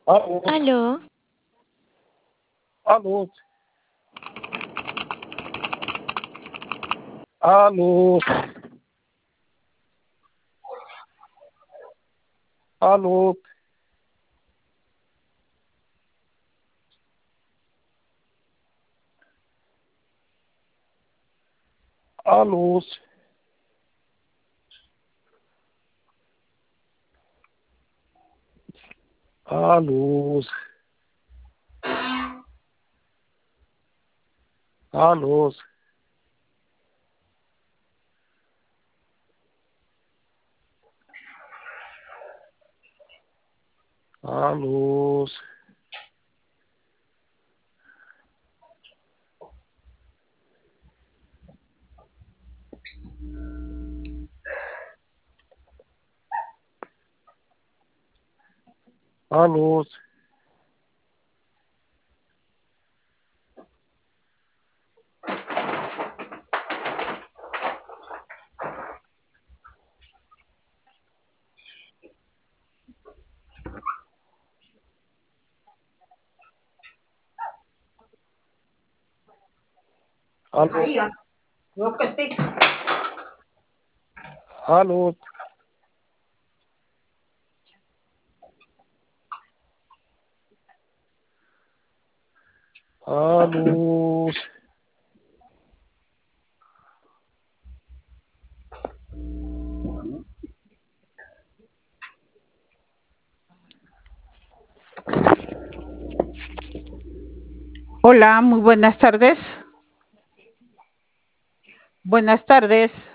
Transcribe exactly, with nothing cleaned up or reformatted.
Alô, Alô, alô, alô, alô, alô, alô, alô, alô, alô, alô, Aí, ó. Eu gostei. alô, alô. Hola, muy buenas tardes. Buenas tardes.